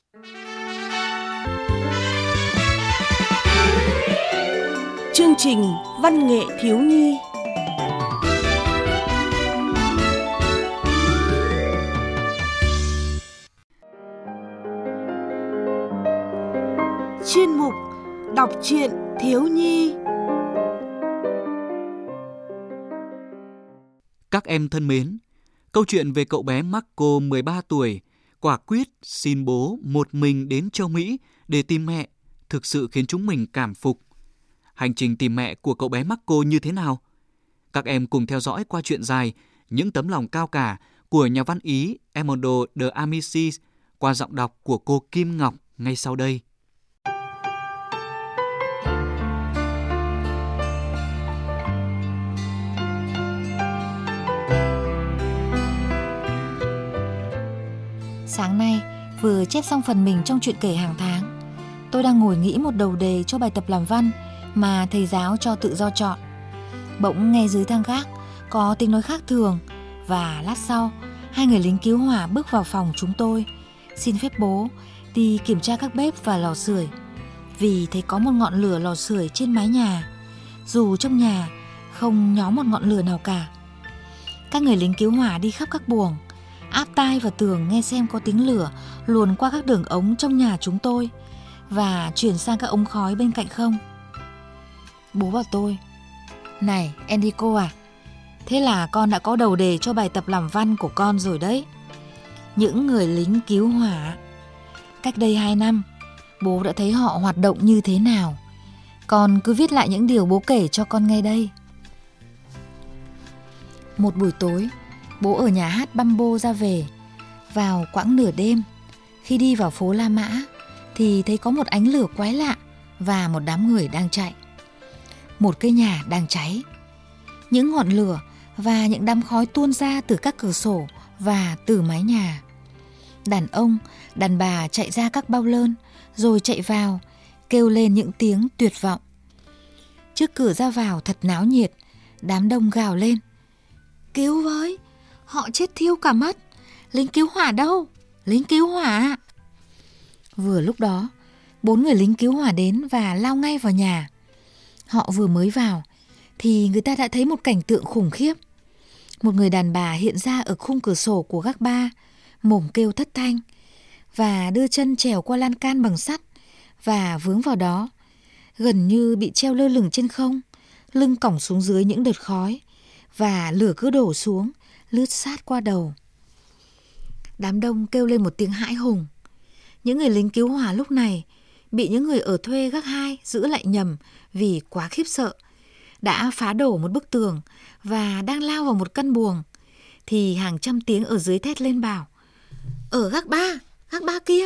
Chương trình Văn nghệ thiếu nhi. Chuyên mục Đọc truyện thiếu nhi. Các em thân mến, câu chuyện về cậu bé Marco 13 tuổi quả quyết xin bố một mình đến châu Mỹ để tìm mẹ thực sự khiến chúng mình cảm phục. Hành trình tìm mẹ của cậu bé Marco như thế nào? Các em cùng theo dõi qua truyện dài Những tấm lòng cao cả của nhà văn Ý Edmondo de Amicis qua giọng đọc của cô Kim Ngọc ngay sau đây. Sáng nay, vừa chép xong phần mình trong truyện kể hàng tháng, tôi đang ngồi nghĩ một đầu đề cho bài tập làm văn mà thầy giáo cho tự do chọn. Bỗng nghe dưới thang gác có tiếng nói khác thường, và lát sau, hai người lính cứu hỏa bước vào phòng chúng tôi, xin phép bố đi kiểm tra các bếp và lò sưởi, vì thấy có một ngọn lửa lò sưởi trên mái nhà, dù trong nhà không nhó một ngọn lửa nào cả. Các người lính cứu hỏa đi khắp các buồng, áp tai vào tường nghe xem có tiếng lửa luồn qua các đường ống trong nhà chúng tôi và chuyển sang các ống khói bên cạnh không. Bố bảo tôi: "Này Enrico à, thế là con đã có đầu đề cho bài tập làm văn của con rồi đấy. Những người lính cứu hỏa. Cách đây 2 năm, bố đã thấy họ hoạt động như thế nào. Con cứ viết lại những điều bố kể cho con nghe đây." Một buổi tối, bố ở nhà hát Bambo ra về. Vào quãng nửa đêm, khi đi vào phố La Mã thì thấy có một ánh lửa quái lạ và một đám người đang chạy. Một cây nhà đang cháy. Những ngọn lửa và những đám khói tuôn ra từ các cửa sổ và từ mái nhà. Đàn ông, đàn bà chạy ra các bao lơn rồi chạy vào, kêu lên những tiếng tuyệt vọng. Trước cửa ra vào thật náo nhiệt, đám đông gào lên: "Cứu với! Họ chết thiêu cả mất! Lính cứu hỏa đâu? Lính cứu hỏa!" Vừa lúc đó, 4 người lính cứu hỏa đến và lao ngay vào nhà. Họ vừa mới vào thì người ta đã thấy một cảnh tượng khủng khiếp. Một người đàn bà hiện ra ở khung cửa sổ của gác ba, mồm kêu thất thanh và đưa chân trèo qua lan can bằng sắt và vướng vào đó, gần như bị treo lơ lửng trên không, lưng cõng xuống dưới những đợt khói, và lửa cứ đổ xuống, lướt sát qua đầu. Đám đông kêu lên một tiếng hãi hùng. Những người lính cứu hỏa lúc này bị những người ở thuê gác 2 giữ lại nhầm vì quá khiếp sợ, đã phá đổ một bức tường và đang lao vào một căn buồng, thì hàng trăm tiếng ở dưới thét lên bảo: "Ở gác ba kia!"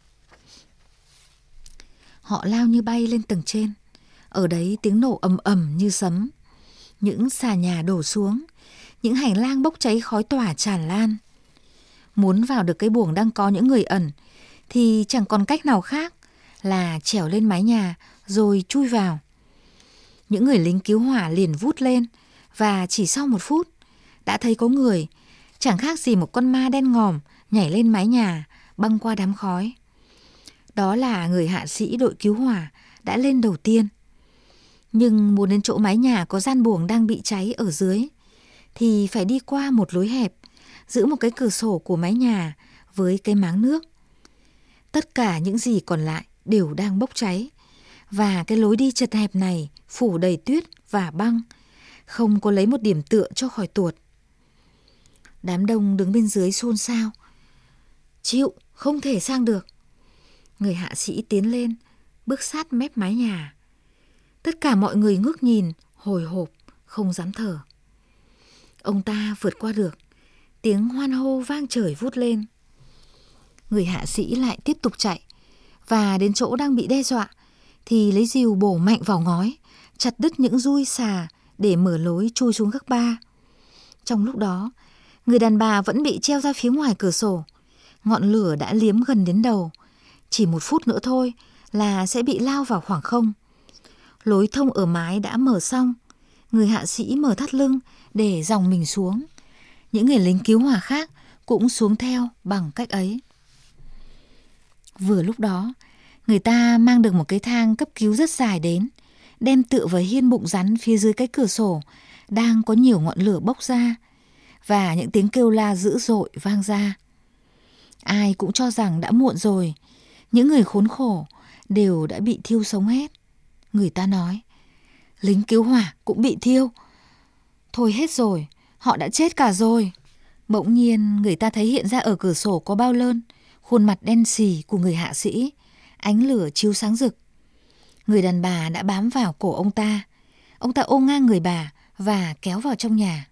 Họ lao như bay lên tầng trên. Ở đấy tiếng nổ ầm ầm như sấm. Những xà nhà đổ xuống, những hành lang bốc cháy khói tỏa tràn lan. Muốn vào được cái buồng đang có những người ẩn thì chẳng còn cách nào khác là trèo lên mái nhà rồi chui vào. Những người lính cứu hỏa liền vút lên, và chỉ sau 1 phút đã thấy có người, chẳng khác gì một con ma đen ngòm, nhảy lên mái nhà, băng qua đám khói. Đó là người hạ sĩ đội cứu hỏa đã lên đầu tiên. Nhưng muốn đến chỗ mái nhà có gian buồng đang bị cháy ở dưới thì phải đi qua một lối hẹp, giữa một cái cửa sổ của mái nhà với cái máng nước. Tất cả những gì còn lại đều đang bốc cháy, và cái lối đi chật hẹp này phủ đầy tuyết và băng, không có lấy một điểm tựa cho khỏi tuột. Đám đông đứng bên dưới xôn xao: "Chịu, không thể sang được." Người hạ sĩ tiến lên, bước sát mép mái nhà. Tất cả mọi người ngước nhìn, hồi hộp, không dám thở. Ông ta vượt qua được, tiếng hoan hô vang trời vút lên. Người hạ sĩ lại tiếp tục chạy, và đến chỗ đang bị đe dọa thì lấy rìu bổ mạnh vào ngói, chặt đứt những dui xà để mở lối chui xuống gác ba. Trong lúc đó, người đàn bà vẫn bị treo ra phía ngoài cửa sổ. Ngọn lửa đã liếm gần đến đầu, chỉ 1 phút nữa thôi là sẽ bị lao vào khoảng không. Lối thông ở mái đã mở xong, người hạ sĩ mở thắt lưng để dòng mình xuống. Những người lính cứu hỏa khác cũng xuống theo bằng cách ấy. Vừa lúc đó, người ta mang được một cái thang cấp cứu rất dài đến, đem tựa vào hiên bụng rắn phía dưới cái cửa sổ đang có nhiều ngọn lửa bốc ra, và những tiếng kêu la dữ dội vang ra. Ai cũng cho rằng đã muộn rồi, những người khốn khổ đều đã bị thiêu sống hết. Người ta nói, lính cứu hỏa cũng bị thiêu. Thôi hết rồi, họ đã chết cả rồi. Bỗng nhiên người ta thấy hiện ra ở cửa sổ có bao lơn, khuôn mặt đen xì của người hạ sĩ, ánh lửa chiếu sáng rực. Người đàn bà đã bám vào cổ ông ta. Ông ta ôm ngang người bà và kéo vào trong nhà.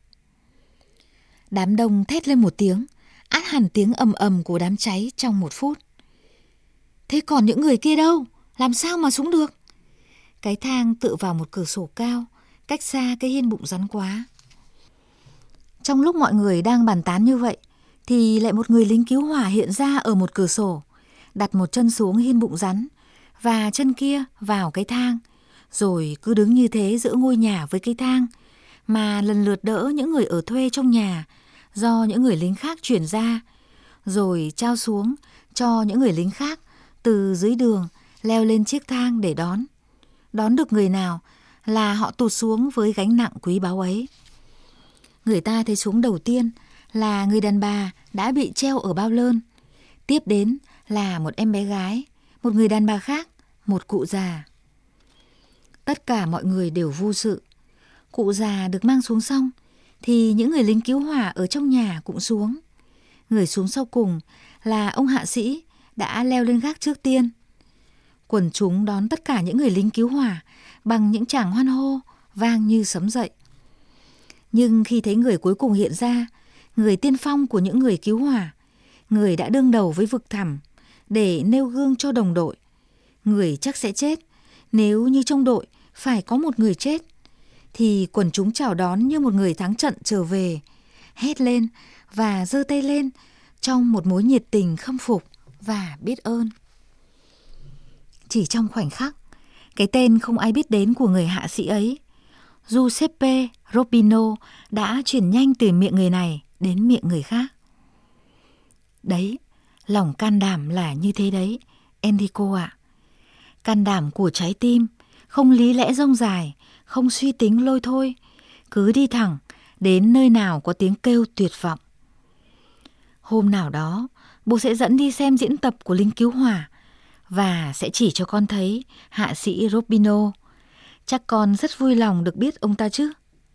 Đám đông thét lên một tiếng, át hẳn tiếng ầm ầm của đám cháy trong 1 phút. Thế còn những người kia đâu? Làm sao mà xuống được? Cái thang tựa vào một cửa sổ cao, cách xa cái hiên bụng rắn quá. Trong lúc mọi người đang bàn tán như vậy, thì lại một người lính cứu hỏa hiện ra ở một cửa sổ, đặt một chân xuống hiên bụng rắn và chân kia vào cái thang, rồi cứ đứng như thế giữa ngôi nhà với cái thang, mà lần lượt đỡ những người ở thuê trong nhà do những người lính khác chuyển ra, rồi trao xuống cho những người lính khác từ dưới đường leo lên chiếc thang để đón. Đón được người nào là họ tụt xuống với gánh nặng quý báu ấy. Người ta thấy xuống đầu tiên là người đàn bà đã bị treo ở bao lơn. Tiếp đến là một em bé gái, một người đàn bà khác, một cụ già. Tất cả mọi người đều vô sự. Cụ già được mang xuống xong thì những người lính cứu hỏa ở trong nhà cũng xuống. Người xuống sau cùng là ông hạ sĩ đã leo lên gác trước tiên. Quần chúng đón tất cả những người lính cứu hỏa bằng những tràng hoan hô vang như sấm dậy. Nhưng khi thấy người cuối cùng hiện ra, người tiên phong của những người cứu hỏa, người đã đương đầu với vực thẳm để nêu gương cho đồng đội, người chắc sẽ chết nếu như trong đội phải có một người chết, thì quần chúng chào đón như một người thắng trận trở về, hét lên và giơ tay lên trong một mối nhiệt tình khâm phục và biết ơn. Chỉ trong khoảnh khắc, cái tên không ai biết đến của người hạ sĩ ấy, Giuseppe Robino, đã truyền nhanh từ miệng người này đến miệng người khác. Đấy, lòng can đảm là như thế đấy, Enrico ạ. Can đảm của trái tim, không lý lẽ rông dài, không suy tính lôi thôi, cứ đi thẳng đến nơi nào có tiếng kêu tuyệt vọng. Hôm nào đó, bố sẽ dẫn đi xem diễn tập của lính cứu hỏa và sẽ chỉ cho con thấy hạ sĩ Robino. Chắc con rất vui lòng được biết ông ta chứ.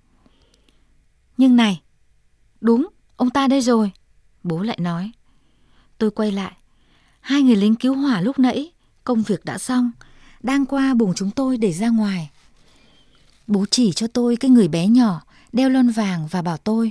Nhưng này, đúng, ông ta đây rồi, bố lại nói. Tôi quay lại. 2 người lính cứu hỏa lúc nãy, công việc đã xong, đang qua buồng chúng tôi để ra ngoài. Bố chỉ cho tôi cái người bé nhỏ đeo lon vàng và bảo tôi: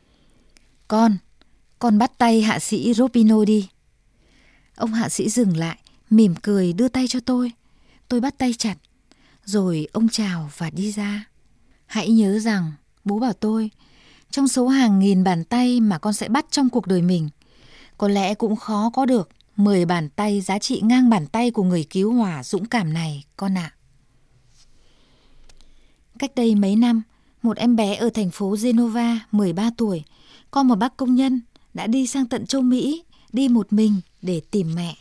Con bắt tay hạ sĩ Robino đi. Ông hạ sĩ dừng lại, mỉm cười đưa tay cho tôi. Tôi bắt tay chặt, rồi ông chào và đi ra. Hãy nhớ rằng, bố bảo tôi, trong số hàng nghìn bàn tay mà con sẽ bắt trong cuộc đời mình, có lẽ cũng khó có được 10 bàn tay giá trị ngang bàn tay của người cứu hỏa dũng cảm này, con ạ. Cách đây mấy năm, một em bé ở thành phố Genova, 13 tuổi, con một bác công nhân, đã đi sang tận châu Mỹ, đi một mình để tìm mẹ.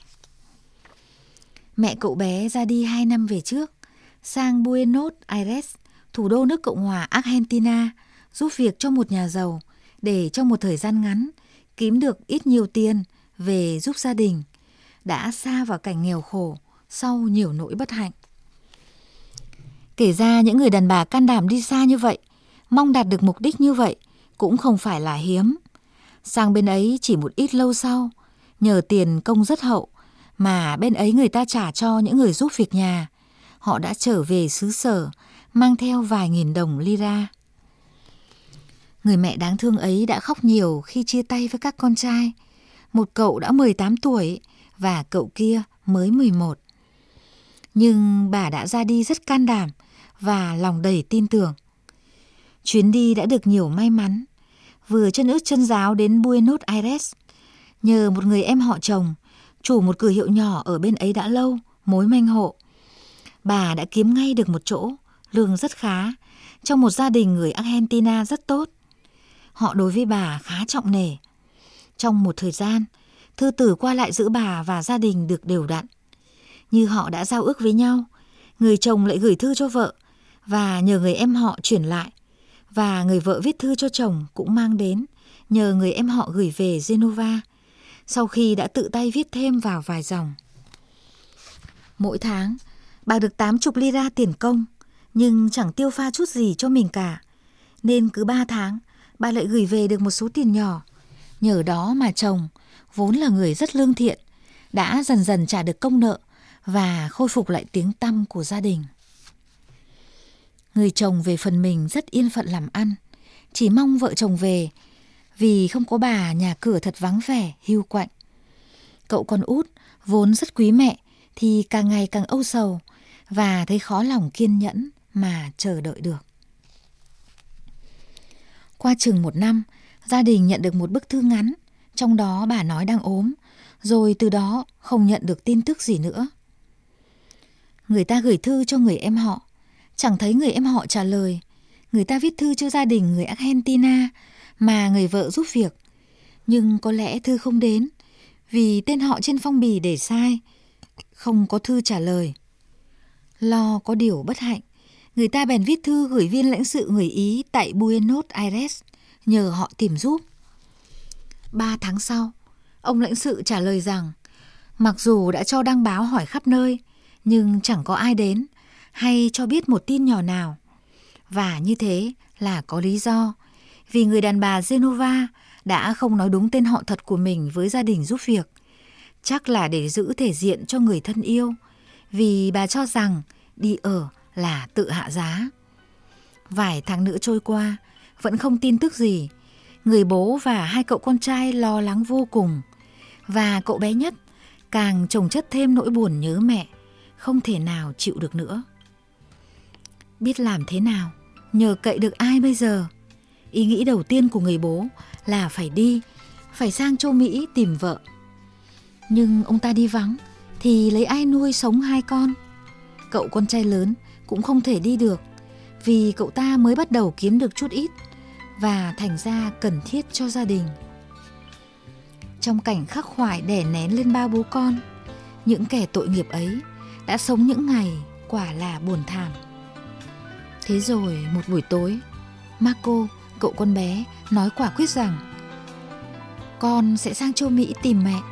Mẹ cậu bé ra đi 2 năm về trước, sang Buenos Aires, thủ đô nước Cộng hòa Argentina, giúp việc cho một nhà giàu để trong một thời gian ngắn kiếm được ít nhiều tiền về giúp gia đình đã sa vào cảnh nghèo khổ sau nhiều nỗi bất hạnh. Kể ra những người đàn bà can đảm đi xa như vậy, mong đạt được mục đích như vậy cũng không phải là hiếm. Sang bên ấy chỉ một ít lâu sau, nhờ tiền công rất hậu mà bên ấy người ta trả cho những người giúp việc nhà, họ đã trở về xứ sở mang theo vài nghìn đồng lira. Người mẹ đáng thương ấy đã khóc nhiều khi chia tay với các con trai. Một cậu đã 18 tuổi và cậu kia mới 11. Nhưng bà đã ra đi rất can đảm và lòng đầy tin tưởng. Chuyến đi đã được nhiều may mắn. Vừa chân ướt chân ráo đến Buenos Aires, nhờ một người em họ chồng, chủ một cửa hiệu nhỏ ở bên ấy đã lâu, mối manh hộ, bà đã kiếm ngay được một chỗ, lương rất khá, trong một gia đình người Argentina rất tốt. Họ đối với bà khá trọng nể. Trong một thời gian, thư từ qua lại giữa bà và gia đình được đều đặn. Như họ đã giao ước với nhau, người chồng lại gửi thư cho vợ và nhờ người em họ chuyển lại, và người vợ viết thư cho chồng cũng mang đến, nhờ người em họ gửi về Genova, sau khi đã tự tay viết thêm vào vài dòng. Mỗi tháng, bà được 80 lira tiền công, nhưng chẳng tiêu pha chút gì cho mình cả, nên cứ 3 tháng, bà lại gửi về được một số tiền nhỏ. Nhờ đó mà chồng, vốn là người rất lương thiện, đã dần dần trả được công nợ và khôi phục lại tiếng tăm của gia đình. Người chồng về phần mình rất yên phận làm ăn, chỉ mong vợ chồng về, vì không có bà nhà cửa thật vắng vẻ, hiu quạnh. Cậu con út vốn rất quý mẹ thì càng ngày càng âu sầu và thấy khó lòng kiên nhẫn mà chờ đợi được. Qua chừng 1 năm, gia đình nhận được một bức thư ngắn, trong đó bà nói đang ốm, rồi từ đó không nhận được tin tức gì nữa. Người ta gửi thư cho người em họ, chẳng thấy người em họ trả lời. Người ta viết thư cho gia đình người Argentina mà người vợ giúp việc, nhưng có lẽ thư không đến, vì tên họ trên phong bì để sai, không có thư trả lời. Lo có điều bất hạnh, người ta bèn viết thư gửi viên lãnh sự người Ý tại Buenos Aires, nhờ họ tìm giúp. 3 tháng sau, ông lãnh sự trả lời rằng mặc dù đã cho đăng báo hỏi khắp nơi, nhưng chẳng có ai đến hay cho biết một tin nhỏ nào. Và như thế là có lý do, vì người đàn bà Genova đã không nói đúng tên họ thật của mình với gia đình giúp việc, chắc là để giữ thể diện cho người thân yêu, vì bà cho rằng đi ở là tự hạ giá. Vài tháng nữa trôi qua, vẫn không tin tức gì. Người bố và 2 cậu con trai lo lắng vô cùng, và cậu bé nhất càng chồng chất thêm nỗi buồn nhớ mẹ, không thể nào chịu được nữa. Biết làm thế nào, nhờ cậy được ai bây giờ? Ý nghĩ đầu tiên của người bố là phải sang châu Mỹ tìm vợ. Nhưng ông ta đi vắng thì lấy ai nuôi sống 2 con? Cậu con trai lớn cũng không thể đi được, vì cậu ta mới bắt đầu kiếm được chút ít và thành ra cần thiết cho gia đình. Trong cảnh khắc khoải đè nén lên 3 bố con, những kẻ tội nghiệp ấy đã sống những ngày quả là buồn thảm. Thế rồi một buổi tối, Marco, cậu con bé, nói quả quyết rằng con sẽ sang châu Mỹ tìm mẹ.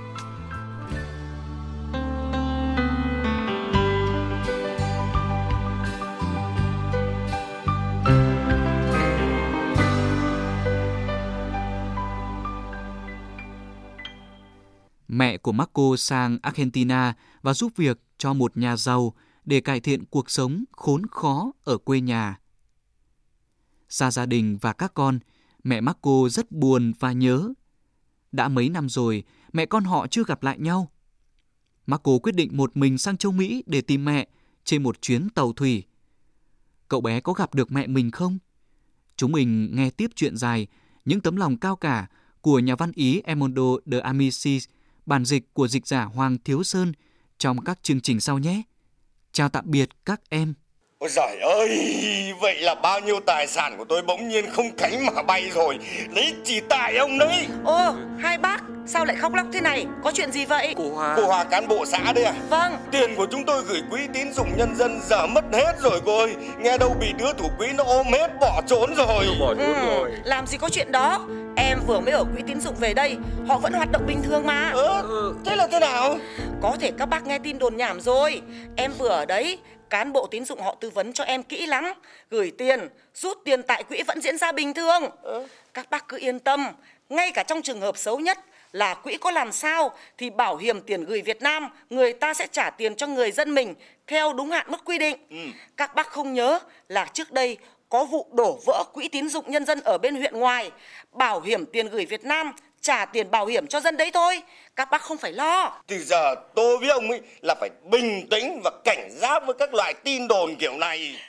Mẹ của Marco sang Argentina và giúp việc cho một nhà giàu để cải thiện cuộc sống khốn khó ở quê nhà. Xa gia đình và các con, mẹ Marco rất buồn và nhớ. Đã mấy năm rồi, mẹ con họ chưa gặp lại nhau. Marco quyết định một mình sang châu Mỹ để tìm mẹ trên một chuyến tàu thủy. Cậu bé có gặp được mẹ mình không? Chúng mình nghe tiếp chuyện dài, những tấm lòng cao cả của nhà văn Ý Edmondo de Amicis, bản dịch của dịch giả Hoàng Thiếu Sơn trong các chương trình sau nhé. Chào tạm biệt các em. Ôi giời ơi, vậy là bao nhiêu tài sản của tôi bỗng nhiên không cánh mà bay rồi. Đấy chỉ tại ông đấy. Ô, hai bác, sao lại khóc lóc thế này? Có chuyện gì vậy? Cô Hòa cán bộ xã đấy à? Vâng. Tiền của chúng tôi gửi quỹ tín dụng nhân dân giờ mất hết rồi cô ơi. Nghe đâu bị đứa thủ quỹ nó ôm hết bỏ trốn rồi. Làm gì có chuyện đó. Em vừa mới ở quỹ tín dụng về đây, họ vẫn hoạt động bình thường mà. Thế là thế nào? Có thể các bác nghe tin đồn nhảm rồi. Em vừa ở đấy, cán bộ tín dụng họ tư vấn cho em kỹ lắm. Gửi tiền, rút tiền tại quỹ vẫn diễn ra bình thường. Các bác cứ yên tâm, ngay cả trong trường hợp xấu nhất là quỹ có làm sao thì bảo hiểm tiền gửi Việt Nam người ta sẽ trả tiền cho người dân mình theo đúng hạn mức quy định. Các bác không nhớ là trước đây có vụ đổ vỡ quỹ tín dụng nhân dân ở bên huyện ngoài, bảo hiểm tiền gửi Việt Nam trả tiền bảo hiểm cho dân đấy thôi. Các bác không phải lo. Từ giờ tôi với ông ấy là phải bình tĩnh và cảnh giác với các loại tin đồn kiểu này.